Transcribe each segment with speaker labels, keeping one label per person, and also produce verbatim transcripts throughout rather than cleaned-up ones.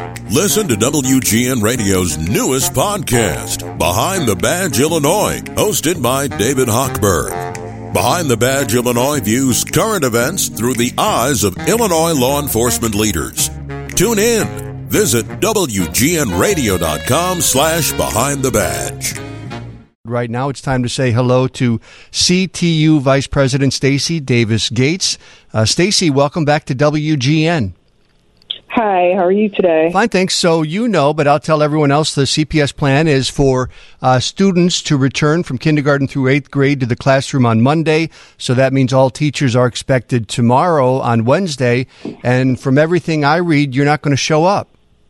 Speaker 1: Listen to W G N Radio's newest podcast, Behind the Badge Illinois, hosted by David Hochberg. Behind the Badge Illinois views current events through the eyes of Illinois law enforcement leaders. Tune in. Visit W G N radio dot com slash behind the badge.
Speaker 2: Right now, it's time to say hello to C T U Vice President Stacey Davis Gates. Uh, Stacey, welcome back to W G N.
Speaker 3: Hi, how are you today?
Speaker 2: Fine, thanks. So you know, but I'll tell everyone else, the C P S plan is for uh, students to return from kindergarten through eighth grade to the classroom on Monday. So that means all teachers are expected tomorrow on Wednesday. And from everything I read, you're not going to show up.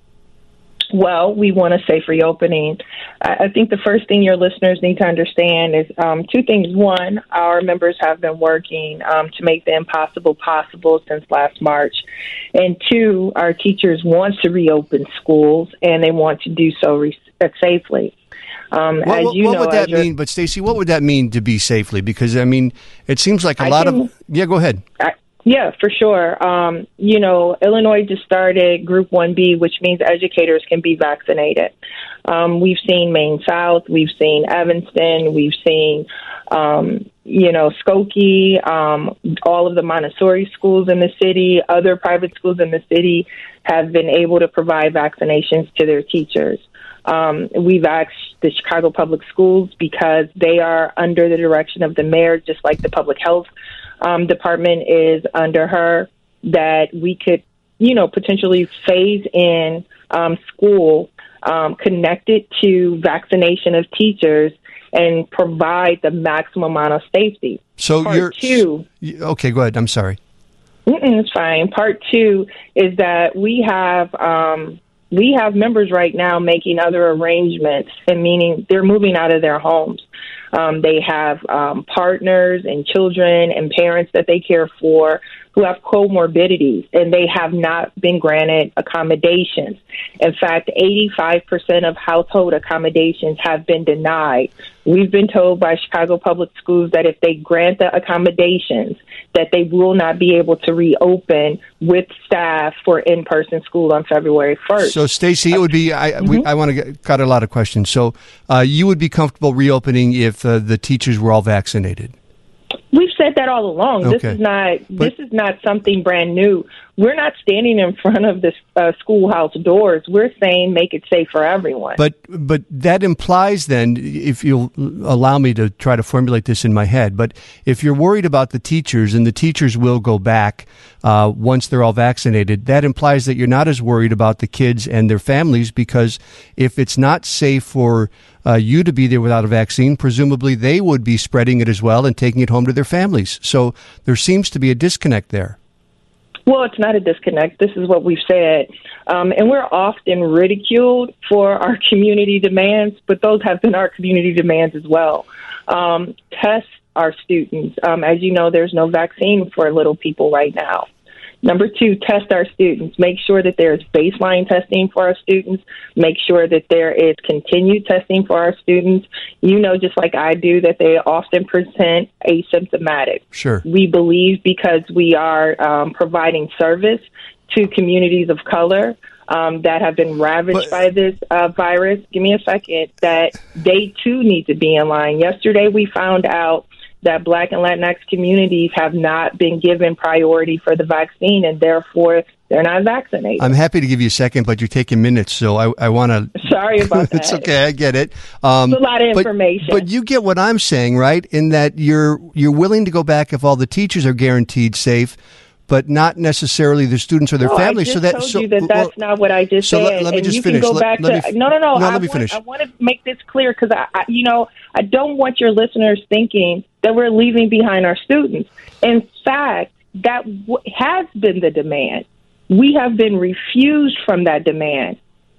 Speaker 3: Well, we want a safe reopening. I think the first thing your listeners need to understand is um, two things. One, our members have been working um, to make the impossible possible since last March. And two, our teachers want to reopen schools, and they want to do so re- safely. Um,
Speaker 2: what
Speaker 3: as
Speaker 2: what,
Speaker 3: you
Speaker 2: what
Speaker 3: know,
Speaker 2: would that
Speaker 3: your,
Speaker 2: mean? But, Stacey, what would that mean to be safely? Because, I mean, it seems like a
Speaker 3: I
Speaker 2: lot
Speaker 3: can,
Speaker 2: of... Yeah, go ahead.
Speaker 3: I, Yeah, for sure. Um, you know, Illinois just started Group one B, which means educators can be vaccinated. Um, we've seen Maine South, we've seen Evanston, we've seen, um, you know, Skokie, um, all of the Montessori schools in the city, other private schools in the city have been able to provide vaccinations to their teachers. Um, we've asked the Chicago Public Schools because they are under the direction of the mayor, just like the public health um, department is under her, that we could, you know, potentially phase in um, school um, connected to vaccination of teachers and provide the maximum amount of safety.
Speaker 2: So
Speaker 3: Part
Speaker 2: you're...
Speaker 3: two,
Speaker 2: Okay, go ahead. I'm sorry.
Speaker 3: it's fine. Part two is that we have... Um, We have members right now making other arrangements, and meaning they're moving out of their homes. Um, they have um, partners and children and parents that they care for who have comorbidities, and they have not been granted accommodations. In fact, eighty-five percent of household accommodations have been denied. We've been told by Chicago Public Schools that if they grant the accommodations, that they will not be able to reopen with staff for in-person school on February first.
Speaker 2: So, Stacey, it would be, I, mm-hmm. we, I want to get, got a lot of questions. So uh, you would be comfortable reopening if uh, the teachers were all vaccinated?
Speaker 3: We've said that all along.
Speaker 2: Okay.
Speaker 3: This is not
Speaker 2: But,
Speaker 3: this is not something brand new. We're not standing in front of the uh, schoolhouse doors. We're saying make it safe for everyone.
Speaker 2: But but that implies then, if you'll allow me to try to formulate this in my head, but if you're worried about the teachers and the teachers will go back uh, once they're all vaccinated, that implies that you're not as worried about the kids and their families, because if it's not safe for uh, you to be there without a vaccine, presumably they would be spreading it as well and taking it home to their families. So there seems to be a disconnect there.
Speaker 3: Well, it's not a disconnect. This is what we've said. Um, and we're often ridiculed for our community demands, but those have been our community demands as well. Um, test our students. Um, as you know, there's no vaccine for little people right now. Number two, test our students. Make sure that there's baseline testing for our students. Make sure that there is continued testing for our students. You know, just like I do, that they often present asymptomatic.
Speaker 2: Sure.
Speaker 3: We believe because we are um, providing service to communities of color um, that have been ravaged
Speaker 2: But,
Speaker 3: by this uh, virus. Give me a second. That they, too, need to be in line. Yesterday, we found out that Black and Latinx communities have not been given priority for the vaccine, and therefore they're not vaccinated.
Speaker 2: I'm happy to give you a second, but you're taking minutes, so I, I want to...
Speaker 3: Sorry about that.
Speaker 2: It's okay, I get it. Um,
Speaker 3: it's a lot of
Speaker 2: but,
Speaker 3: information.
Speaker 2: But you get what I'm saying, right? In that you're you're willing to go back if all the teachers are guaranteed safe, but not necessarily the students or their
Speaker 3: no,
Speaker 2: families.
Speaker 3: I just
Speaker 2: so that
Speaker 3: told
Speaker 2: so,
Speaker 3: you that that's
Speaker 2: well,
Speaker 3: not what I just
Speaker 2: so
Speaker 3: said.
Speaker 2: Let, let me
Speaker 3: and
Speaker 2: just
Speaker 3: you
Speaker 2: finish.
Speaker 3: Can go
Speaker 2: let,
Speaker 3: back
Speaker 2: let
Speaker 3: to,
Speaker 2: me,
Speaker 3: no, no, no.
Speaker 2: no
Speaker 3: I
Speaker 2: let me
Speaker 3: want,
Speaker 2: finish.
Speaker 3: I want to make this clear because I, I, you know, I don't want your listeners thinking that we're leaving behind our students. In fact, that w- has been the demand. We have been refused from that demand.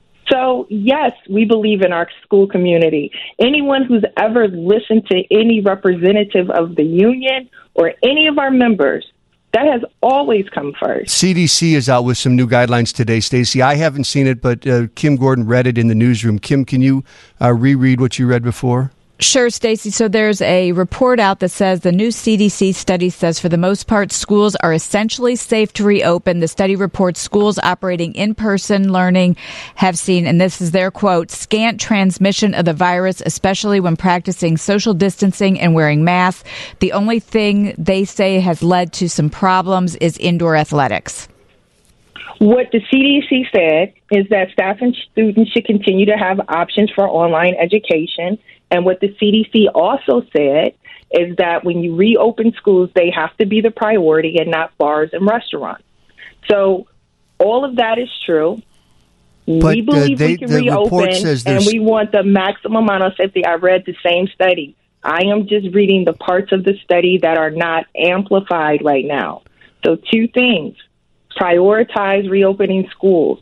Speaker 3: So, yes, we believe in our school community. Anyone who's ever listened to any representative of the union or any of our members, that has always come first.
Speaker 2: C D C is out with some new guidelines today, Stacey. I haven't seen it, but uh, Kim Gordon read it in the newsroom. Kim, can you uh, reread what you read before?
Speaker 4: Sure, Stacey. So there's a report out that says the new C D C study says for the most part, schools are essentially safe to reopen. The study reports schools operating in-person learning have seen, and this is their quote, scant transmission of the virus, especially when practicing social distancing and wearing masks. The only thing they say has led to some problems is indoor athletics.
Speaker 3: What the C D C said is that staff and students should continue to have options for online education. And what the C D C also said is that when you reopen schools, they have to be the priority and not bars and restaurants. So all of that is true.
Speaker 2: But,
Speaker 3: we believe
Speaker 2: uh, they,
Speaker 3: we can
Speaker 2: the
Speaker 3: reopen,
Speaker 2: says
Speaker 3: and we want the maximum amount of safety. I read the same study. I am just reading the parts of the study that are not amplified right now. So two things. Prioritize reopening schools.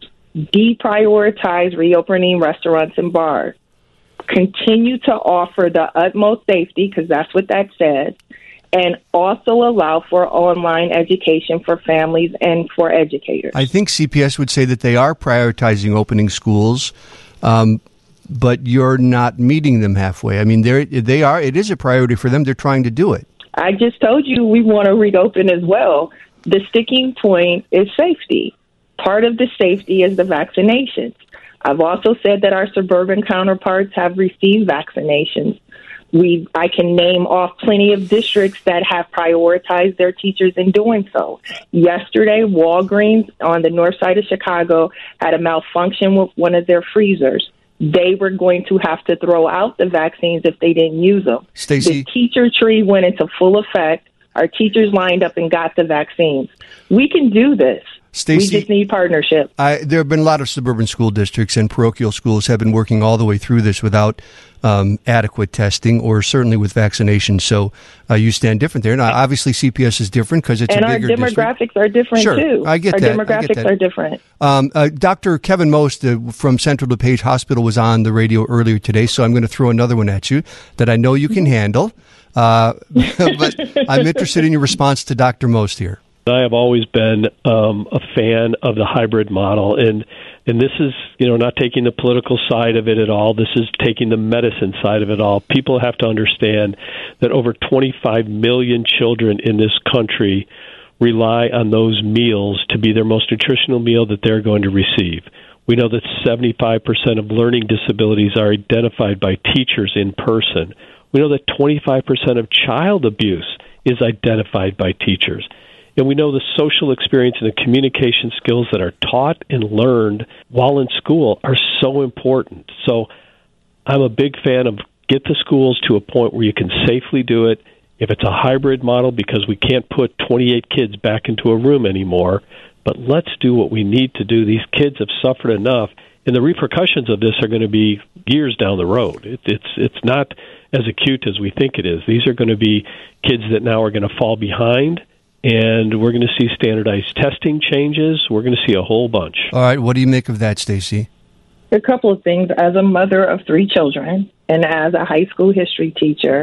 Speaker 3: Deprioritize reopening restaurants and bars. Continue to offer the utmost safety, because that's what that says, and also allow for online education for families and for educators.
Speaker 2: I think C P S would say that they are prioritizing opening schools, um, but you're not meeting them halfway. I mean, they're, they are. It is a priority for them. They're trying to do it.
Speaker 3: I just told you we want to reopen as well. The sticking point is safety. Part of the safety is the vaccinations. I've also said that our suburban counterparts have received vaccinations. We, I can name off plenty of districts that have prioritized their teachers in doing so. Yesterday, Walgreens on the north side of Chicago had a malfunction with one of their freezers. They were going to have to throw out the vaccines if they didn't use them.
Speaker 2: Stacey.
Speaker 3: The teacher tree went into full effect. Our teachers lined up and got the vaccines. We can do this.
Speaker 2: Stacey,
Speaker 3: we just need partnership.
Speaker 2: I, there have been a lot of suburban school districts and parochial schools have been working all the way through this without um, adequate testing or certainly with vaccination. So uh, you stand different there. Now, obviously, C P S is different because it's
Speaker 3: and
Speaker 2: a bigger
Speaker 3: district. And our demographics
Speaker 2: district.
Speaker 3: are different,
Speaker 2: sure,
Speaker 3: too.
Speaker 2: I get
Speaker 3: our
Speaker 2: that.
Speaker 3: Our demographics
Speaker 2: I get that.
Speaker 3: are different.
Speaker 2: Um, uh, Doctor Kevin Most uh, from Central DuPage Hospital was on the radio earlier today, so I'm going to throw another one at you that I know you can handle. Uh, but I'm interested in your response to Doctor Most here.
Speaker 5: I have always been um, a fan of the hybrid model, and and this is, you know, not taking the political side of it at all. This is taking the medicine side of it all. People have to understand that over twenty-five million children in this country rely on those meals to be their most nutritional meal that they're going to receive. We know that seventy-five percent of learning disabilities are identified by teachers in person. We know that twenty-five percent of child abuse is identified by teachers. And we know the social experience and the communication skills that are taught and learned while in school are so important. So I'm a big fan of get the schools to a point where you can safely do it. If it's a hybrid model, because we can't put twenty-eight kids back into a room anymore, but let's do what we need to do. These kids have suffered enough, and the repercussions of this are going to be years down the road. It, it's it's not as acute as we think it is. These are going to be kids that now are going to fall behind, and we're going to see standardized testing changes. We're going to see a whole bunch.
Speaker 2: All right, what do you make of that, Stacey?
Speaker 3: A couple of things. As a mother of three children and as a high school history teacher,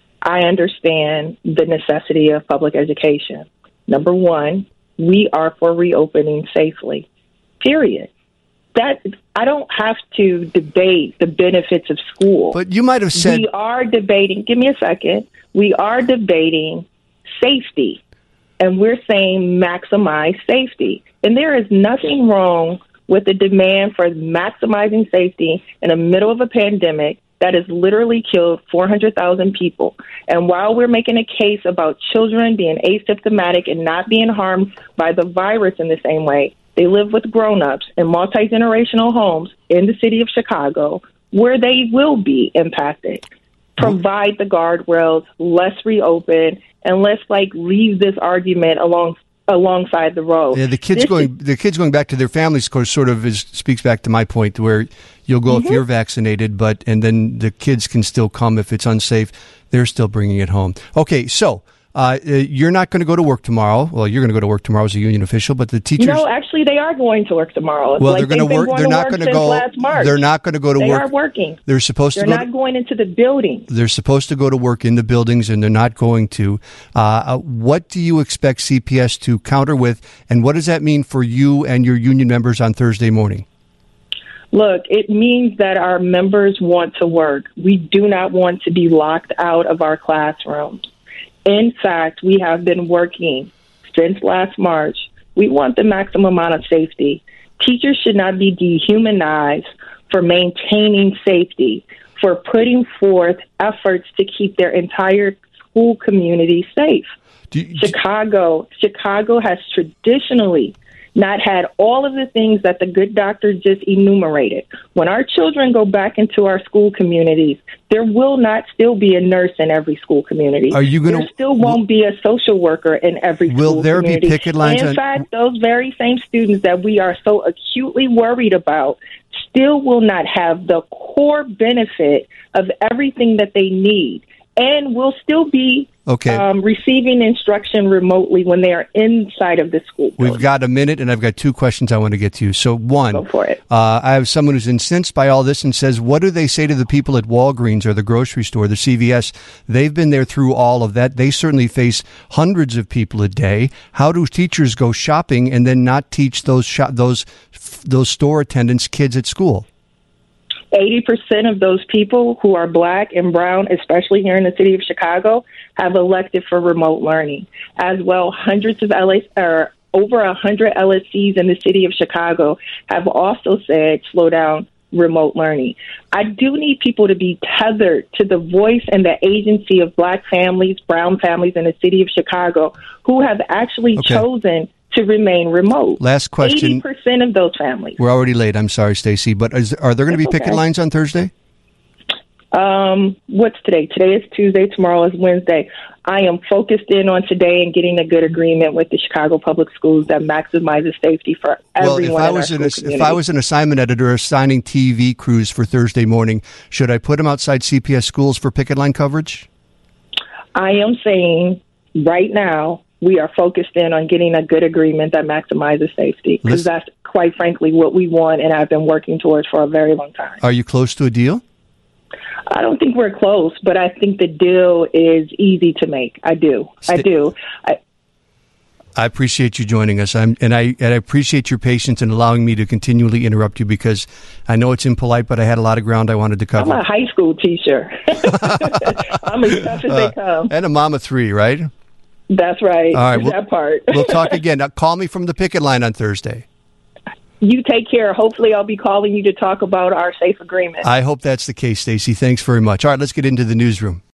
Speaker 3: I understand the necessity of public education. Number one, we are for reopening safely, period. That I don't have to debate the benefits of school.
Speaker 2: But you might have said...
Speaker 3: We are debating, give me a second, we are debating safety, and we're saying maximize safety. And there is nothing wrong with the demand for maximizing safety in the middle of a pandemic that has literally killed four hundred thousand people. And while we're making a case about children being asymptomatic and not being harmed by the virus in the same way, they live with grown-ups in multi-generational homes in the city of Chicago where they will be impacted. Provide the guardrails, let's reopen, and let's like leave this argument along alongside the road.
Speaker 2: Yeah, the kids
Speaker 3: this
Speaker 2: going
Speaker 3: is,
Speaker 2: the kids going back to their families, of course, sort of is, speaks back to my point where you'll go mm-hmm. if you're vaccinated, but and then the kids can still come if it's unsafe. They're still bringing it home. Okay, so uh, you're not going to go to work tomorrow. Well, you're going to go to work tomorrow as a union official, but the teachers.
Speaker 3: No, actually, they are going to work tomorrow. It's
Speaker 2: well,
Speaker 3: like
Speaker 2: they're going to work. They're not going to go. They're not going to go to
Speaker 3: they
Speaker 2: work.
Speaker 3: They are working.
Speaker 2: They're supposed
Speaker 3: they're
Speaker 2: to. Go
Speaker 3: not
Speaker 2: to,
Speaker 3: going into the building.
Speaker 2: They're supposed to go to work in the buildings, and they're not going to. Uh, what do you expect C P S to counter with, and what does that mean for you and your union members on Thursday morning?
Speaker 3: Look, it means that our members want to work. We do not want to be locked out of our classrooms. In fact, we have been working since last March. We want the maximum amount of safety. Teachers should not be dehumanized for maintaining safety, for putting forth efforts to keep their entire school community safe. Do you, Chicago, Chicago has traditionally not had all of the things that the good doctor just enumerated. When our children go back into our school communities, there will not still be a nurse in every school community.
Speaker 2: Are you gonna,
Speaker 3: there still won't will, be a social worker in every
Speaker 2: will
Speaker 3: school
Speaker 2: there
Speaker 3: community.
Speaker 2: Be picket lines?
Speaker 3: In
Speaker 2: on,
Speaker 3: fact, those very same students that we are so acutely worried about still will not have the core benefit of everything that they need, and will still be okay. um, receiving instruction remotely when they are inside of the school building.
Speaker 2: We've got a minute, and I've got two questions I want to get to. So, one,
Speaker 3: Go for it.
Speaker 2: Uh, I have someone who's incensed by all this and says, what do they say to the people at Walgreens or the grocery store, the C V S? They've been there through all of that. They certainly face hundreds of people a day. How do teachers go shopping and then not teach those shop, those those store attendants kids at school?
Speaker 3: eighty percent of those people who are black and brown, especially here in the city of Chicago, have elected for remote learning. As well, hundreds of L S, or over one hundred L S Cs in the city of Chicago have also said slow down remote learning. I do need people to be tethered to the voice and the agency of black families, brown families in the city of Chicago who have actually okay. chosen to remain remote.
Speaker 2: Last question.
Speaker 3: eighty percent of those families.
Speaker 2: We're already late. I'm sorry, Stacey. But is, are there going to be picket
Speaker 3: okay.
Speaker 2: lines on Thursday?
Speaker 3: Um, what's today? Today is Tuesday. Tomorrow is Wednesday. I am focused in on today and getting a good agreement with the Chicago Public Schools that maximizes safety for everyone. Well, if I was in an,
Speaker 2: if I was an assignment editor assigning T V crews for Thursday morning, should I put them outside C P S schools for picket line coverage?
Speaker 3: I am saying right now we are focused in on getting a good agreement that maximizes safety, because that's quite frankly what we want and I've been working towards for a very long time.
Speaker 2: Are you close to a deal?
Speaker 3: I don't think we're close, but I think the deal is easy to make. I do. St- I do. I,
Speaker 2: I appreciate you joining us, I'm, and I and I appreciate your patience in allowing me to continually interrupt you, because I know it's impolite, but I had a lot of ground I wanted to cover.
Speaker 3: I'm a high school teacher. I'm as tough as uh, they come.
Speaker 2: And a mom of three, right?
Speaker 3: That's right.
Speaker 2: All right, we'll,
Speaker 3: that part.
Speaker 2: We'll talk again. Now, call me from the picket line on Thursday.
Speaker 3: You take care. Hopefully I'll be calling you to talk about our safe agreement.
Speaker 2: I hope that's the case, Stacey. Thanks very much. All right, let's get into the newsroom.